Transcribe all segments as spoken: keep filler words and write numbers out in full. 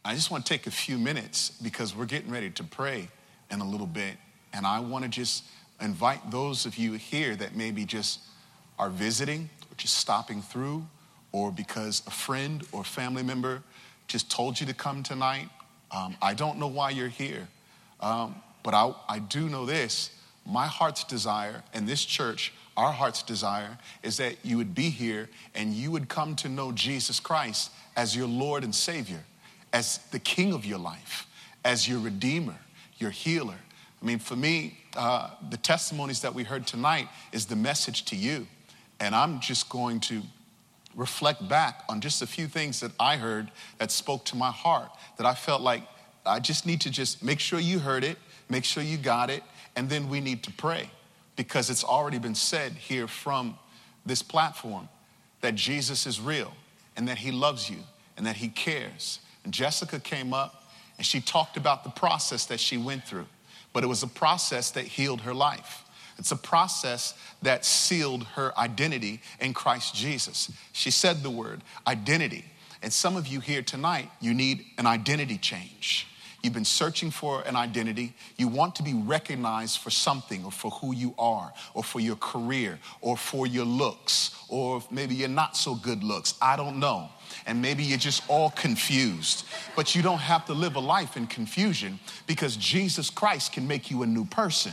I just want to take a few minutes because we're getting ready to pray in a little bit. And I want to just invite those of you here that maybe just are visiting or just stopping through, or because a friend or family member just told you to come tonight. Um, I don't know why you're here, um, but I, I do know this. My heart's desire, and this church, our heart's desire, is that you would be here and you would come to know Jesus Christ as your Lord and Savior, as the King of your life, as your Redeemer, your healer. I mean, for me, uh, the testimonies that we heard tonight is the message to you. And I'm just going to reflect back on just a few things that I heard that spoke to my heart, that I felt like I just need to just make sure you heard it, make sure you got it, and then we need to pray, because it's already been said here from this platform that Jesus is real and that he loves you and that he cares. And Jessica came up and she talked about the process that she went through, but it was a process that healed her life. It's a process that sealed her identity in Christ Jesus. She said the word identity. And some of you here tonight, you need an identity change. You've been searching for an identity. You want to be recognized for something, or for who you are, or for your career, or for your looks, or maybe you're not so good looks. I don't know. And maybe you're just all confused. But you don't have to live a life in confusion, because Jesus Christ can make you a new person.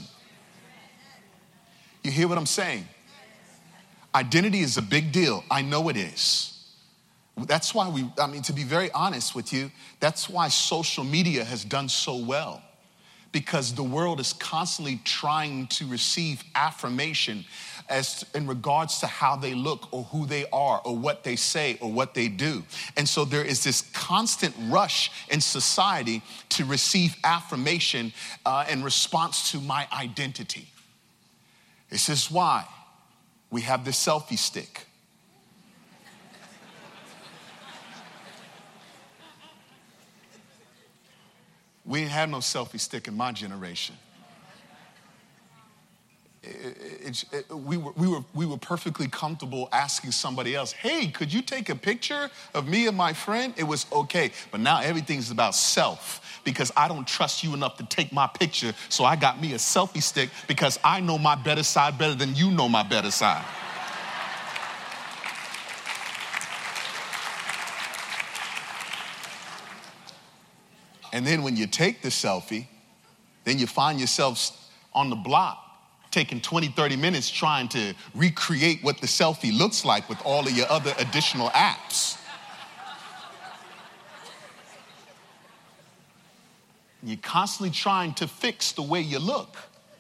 You hear what I'm saying? Identity is a big deal. I know it is. That's why we, I mean, to be very honest with you, that's why social media has done so well. Because the world is constantly trying to receive affirmation as to, in regards to how they look, or who they are, or what they say, or what they do. And so there is this constant rush in society to receive affirmation uh, in response to my identity. This is why we have this selfie stick. We didn't have no selfie stick in my generation. It, it, it, we, were, we, were, we were perfectly comfortable asking somebody else, hey, could you take a picture of me and my friend? It was okay. But now everything's about self, because I don't trust you enough to take my picture, so I got me a selfie stick because I know my better side better than you know my better side. And then when you take the selfie, then you find yourself on the block taking twenty, thirty minutes trying to recreate what the selfie looks like with all of your other additional apps. You're constantly trying to fix the way you look.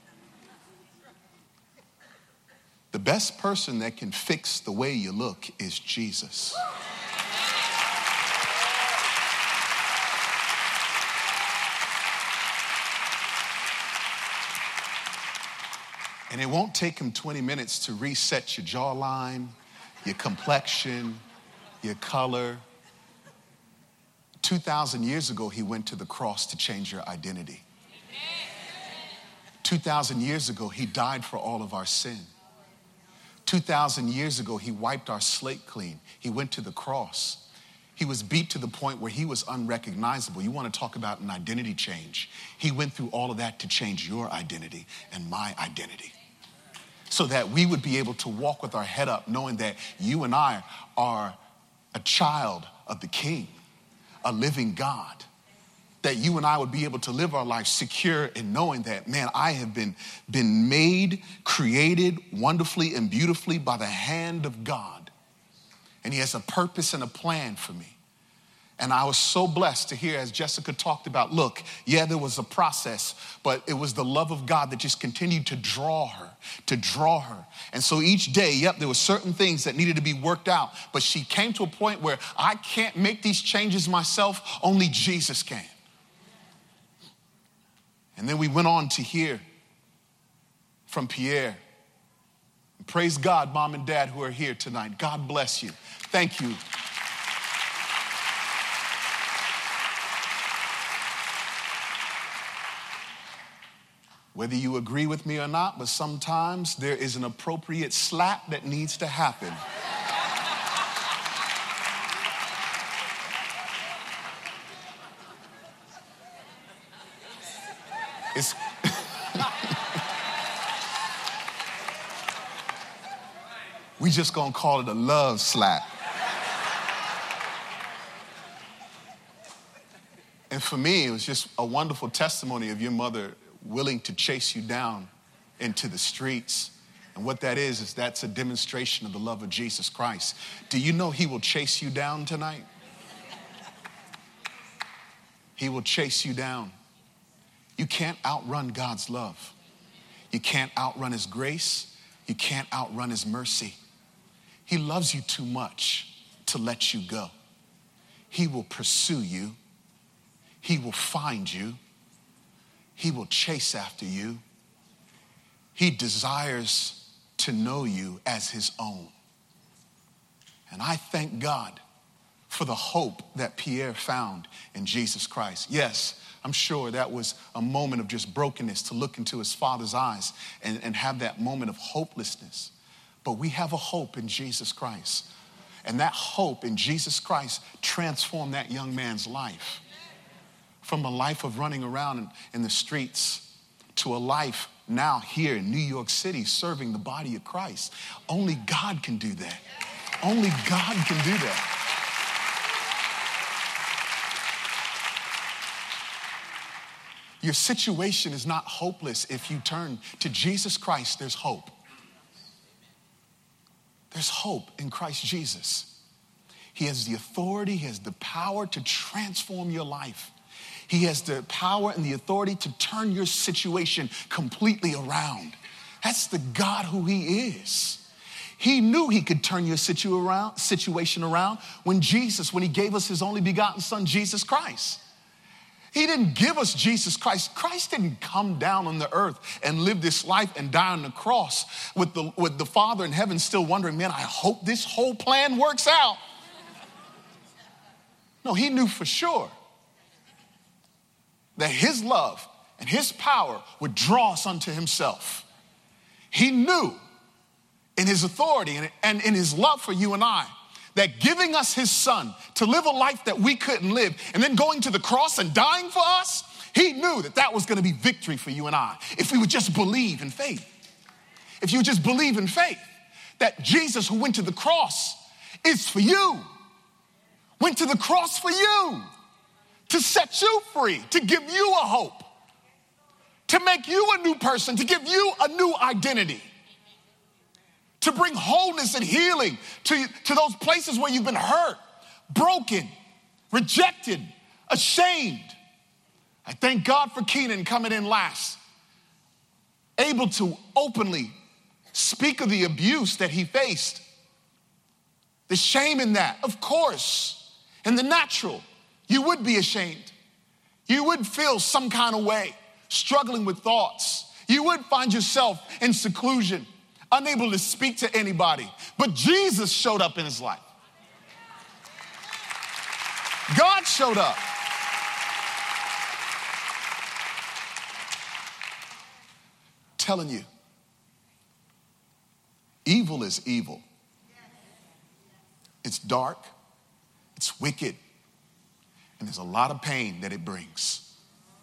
The best person that can fix the way you look is Jesus. And it won't take him twenty minutes to reset your jawline, your complexion, your color. two thousand years ago, he went to the cross to change your identity. two thousand years ago, he died for all of our sin. two thousand years ago, he wiped our slate clean. He went to the cross. He was beat to the point where he was unrecognizable. You want to talk about an identity change. He went through all of that to change your identity and my identity, so that we would be able to walk with our head up, knowing that you and I are a child of the King, a living God. That you and I would be able to live our life secure in knowing that, man, I have been, been made, created wonderfully and beautifully by the hand of God. And he has a purpose and a plan for me. And I was so blessed to hear, as Jessica talked about, look, yeah, there was a process, but it was the love of God that just continued to draw her, to draw her. And so each day, yep, there were certain things that needed to be worked out, but she came to a point where I can't make these changes myself, only Jesus can. And then we went on to hear from Pierre. Praise God, Mom and Dad who are here tonight. God bless you. Thank you. Whether you agree with me or not, but sometimes there is an appropriate slap that needs to happen. It's we just gonna call it a love slap. And for me, it was just a wonderful testimony of your mother willing to chase you down into the streets. And what that is, is that's a demonstration of the love of Jesus Christ. Do you know he will chase you down tonight? He will chase you down. You can't outrun God's love. You can't outrun his grace. You can't outrun his mercy. He loves you too much to let you go. He will pursue you. He will find you. He will chase after you. He desires to know you as his own. And I thank God for the hope that Pierre found in Jesus Christ. Yes, I'm sure that was a moment of just brokenness to look into his father's eyes and, and have that moment of hopelessness. But we have a hope in Jesus Christ. And that hope in Jesus Christ transformed that young man's life. From a life of running around in, in the streets to a life now here in New York City serving the body of Christ. Only God can do that. Only God can do that. Your situation is not hopeless if you turn to Jesus Christ. There's hope. There's hope in Christ Jesus. He has the authority, he has the power to transform your life. He has the power and the authority to turn your situation completely around. That's the God who he is. He knew he could turn your situ around, situation around when Jesus, when he gave us his only begotten son, Jesus Christ. He didn't give us Jesus Christ. Christ didn't come down on the earth and live this life and die on the cross with the, with the Father in heaven still wondering, man, I hope this whole plan works out. No, he knew for sure that his love and his power would draw us unto himself. He knew in his authority and, and in his love for you and I that giving us his son to live a life that we couldn't live and then going to the cross and dying for us, he knew that that was going to be victory for you and I if we would just believe in faith. If you would just believe in faith that Jesus who went to the cross is for you, went to the cross for you, to set you free, to give you a hope, to make you a new person, to give you a new identity, to bring wholeness and healing to, to those places where you've been hurt, broken, rejected, ashamed. I thank God for Keenan coming in last, able to openly speak of the abuse that he faced, the shame in that, of course, in the natural. You would be ashamed. You would feel some kind of way, struggling with thoughts. You would find yourself in seclusion, unable to speak to anybody. But Jesus showed up in his life. God showed up. Telling you, evil is evil. It's dark. It's wicked. And there's a lot of pain that it brings.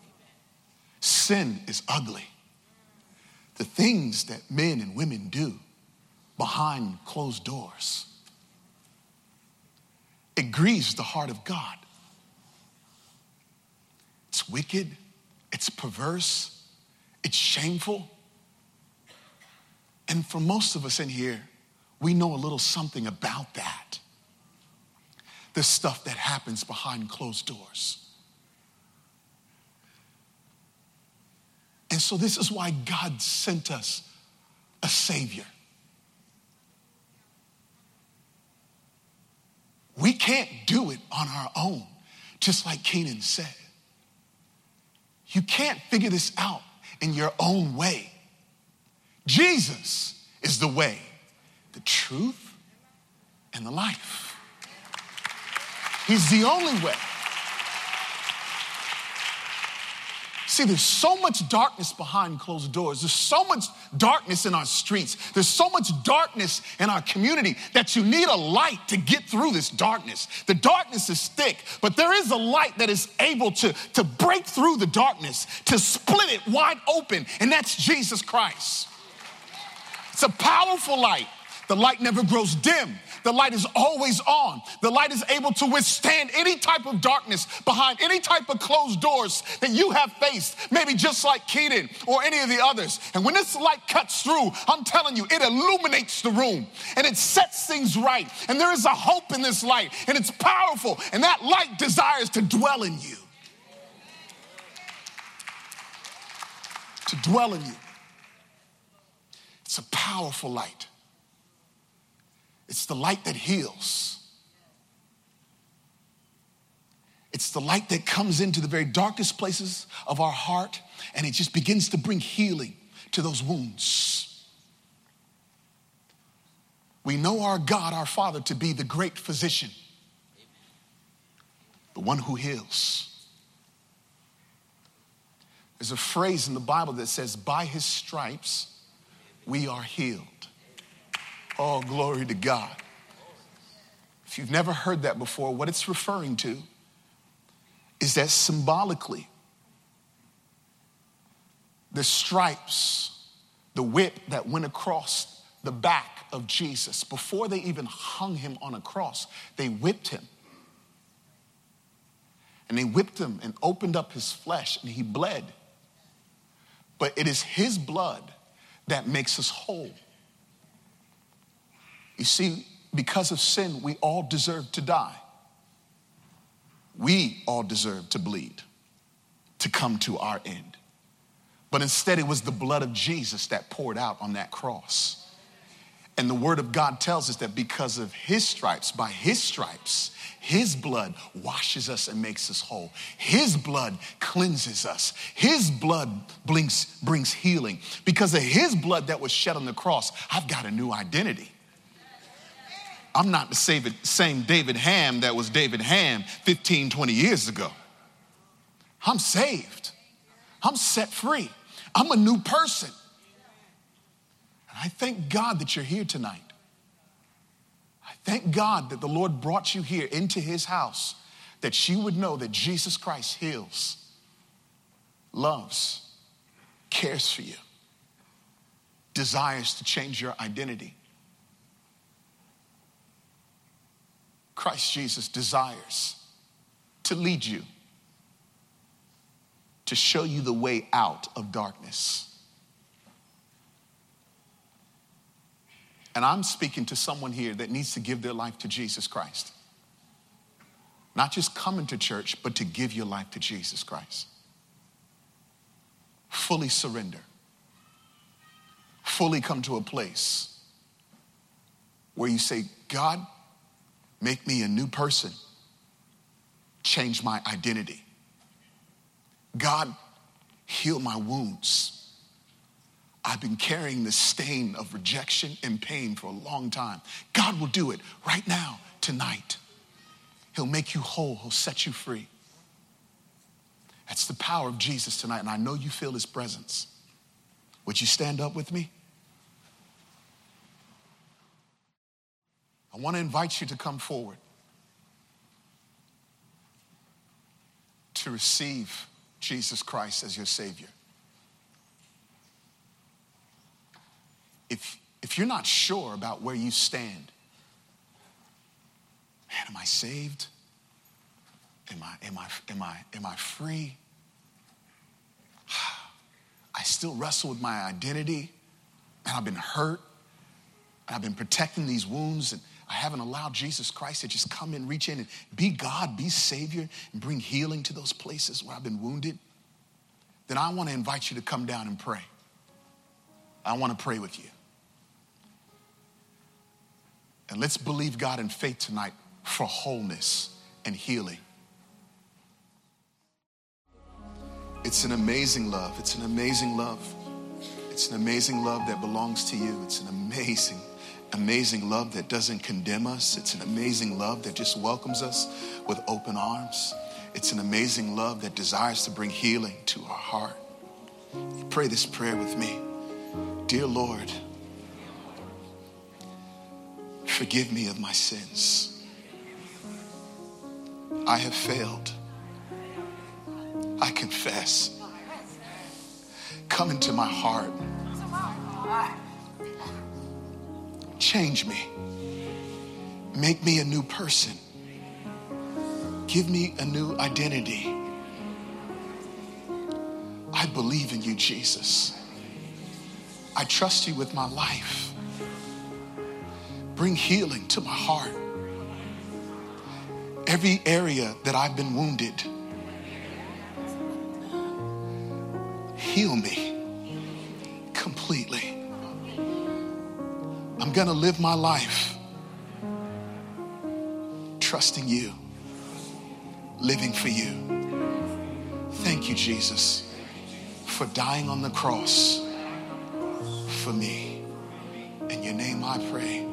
Sin is ugly. The things that men and women do behind closed doors, it grieves the heart of God. It's wicked. It's perverse. It's shameful. And for most of us in here, we know a little something about that. The stuff that happens behind closed doors. And so this is why God sent us a Savior. We can't do it on our own, just like Keenan said. You can't figure this out in your own way. Jesus is the way, the truth, and the life. He's the only way. See, there's so much darkness behind closed doors. There's so much darkness in our streets. There's so much darkness in our community that you need a light to get through this darkness. The darkness is thick, but there is a light that is able to, to break through the darkness, to split it wide open, and that's Jesus Christ. It's a powerful light. The light never grows dim. The light is always on. The light is able to withstand any type of darkness behind any type of closed doors that you have faced, maybe just like Keaton or any of the others. And when this light cuts through, I'm telling you, it illuminates the room and it sets things right. And there is a hope in this light, and it's powerful. And that light desires to dwell in you. To dwell in you. It's a powerful light. It's the light that heals. It's the light that comes into the very darkest places of our heart, and it just begins to bring healing to those wounds. We know our God, our Father, to be the great physician, the one who heals. There's a phrase in the Bible that says, by his stripes, we are healed. Oh, glory to God. If you've never heard that before, what it's referring to is that symbolically, the stripes, the whip that went across the back of Jesus, before they even hung him on a cross, they whipped him. And they whipped him and opened up his flesh, and he bled. But it is his blood that makes us whole. You see, because of sin, we all deserve to die. We all deserve to bleed, to come to our end. But instead, it was the blood of Jesus that poured out on that cross. And the word of God tells us that because of his stripes, by his stripes, his blood washes us and makes us whole. His blood cleanses us. His blood brings, brings healing. Because of his blood that was shed on the cross, I've got a new identity. I'm not the same David Ham that was David Ham fifteen, twenty years ago. I'm saved. I'm set free. I'm a new person. And I thank God that you're here tonight. I thank God that the Lord brought you here into his house, that you would know that Jesus Christ heals, loves, cares for you, desires to change your identity. Christ Jesus desires to lead you, to show you the way out of darkness. And I'm speaking to someone here that needs to give their life to Jesus Christ. Not just coming to church, but to give your life to Jesus Christ. Fully surrender. Fully come to a place where you say, God, make me a new person. Change my identity. God, heal my wounds. I've been carrying the stain of rejection and pain for a long time. God will do it right now, tonight. He'll make you whole. He'll set you free. That's the power of Jesus tonight, and I know you feel his presence. Would you stand up with me? I want to invite you to come forward to receive Jesus Christ as your Savior. If, if you're not sure about where you stand, man, am I saved? Am I, am I, am I, am I free? I still wrestle with my identity, and I've been hurt, and I've been protecting these wounds, and I haven't allowed Jesus Christ to just come in, reach in and be God, be Savior, and bring healing to those places where I've been wounded. Then I want to invite you to come down and pray. I want to pray with you. And let's believe God in faith tonight for wholeness and healing. It's an amazing love. It's an amazing love. It's an amazing love that belongs to you. It's an amazing Amazing love that doesn't condemn us. It's an amazing love that just welcomes us with open arms. It's an amazing love that desires to bring healing to our heart. Pray this prayer with me. Dear Lord, forgive me of my sins. I have failed. I confess. Come into my heart. Change me. Make me a new person. Give me a new identity. I believe in you, Jesus. I trust you with my life. Bring healing to my heart. Every area that I've been wounded, heal me completely. I'm gonna live my life trusting you, living for you. Thank you, Jesus, for dying on the cross for me. In your name I pray.